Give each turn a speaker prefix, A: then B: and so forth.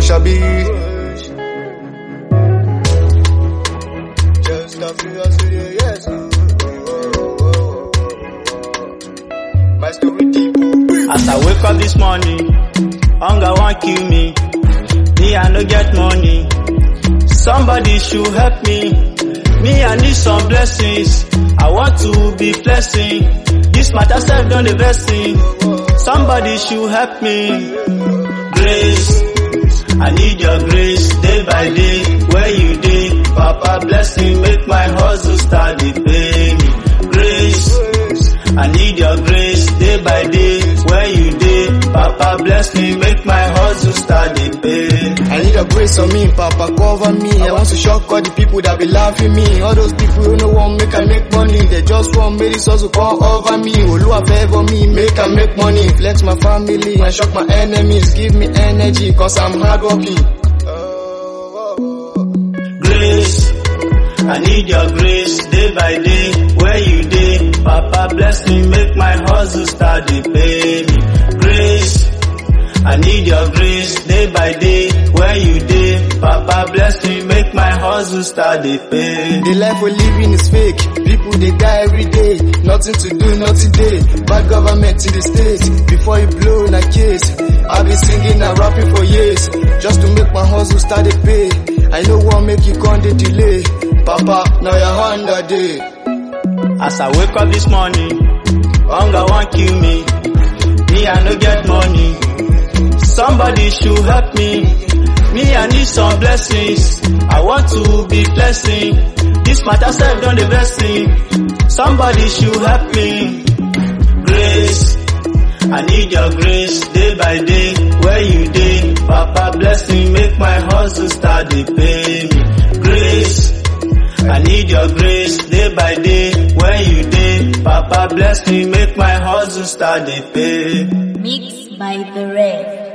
A: Shabi. Just a few years ago, yes. My story deep.
B: As I wake up this morning, hunger won't kill me. Me, I no get money. Somebody should help me. Me, I need some blessings. I want to be blessing. This matter self done the blessing. Somebody should help me. Grace, I need your grace day by day. Where you day, Papa blessing, make my hustle start to pay me. Grace, I need your grace day by day. Where you day, Papa bless me, make my hustle start to pay.
A: I need a grace on me, Papa cover me. I want to shock all the people that be laughing me. All those people who no want make I make money. They just want make this hustle come over me. Oluwa favor me, make I make money. Flex my family and shock my enemies. Give me energy, cause I'm hardworking.
B: Grace, I need your grace day by day. Where you day, Papa bless me, make my hustle start to pay me. Grace, I need your grace day by day. Where you day, Papa bless me, make my hustle start to pay.
A: The life we're living is fake. People they die every day. Nothing to do, nothing day. Bad government in the states. Before you blow in a case, I've been singing and rapping for years. Just to make my hustle start to pay. I know what make you come the delay. Papa, now your hand a day.
B: As I wake up this morning, hunger won't kill me. Me, I no get money. Somebody should help me. Me, I need some blessings. I want to be blessing. This matter self done the blessing. Somebody should help me. Grace, I need your grace day by day. Where you day, Papa bless me, make my hustle start to pay me. Grace, I need your grace day by day. Where you day, Papa bless me, make my hustle start to pay.
C: Mixed by The Red.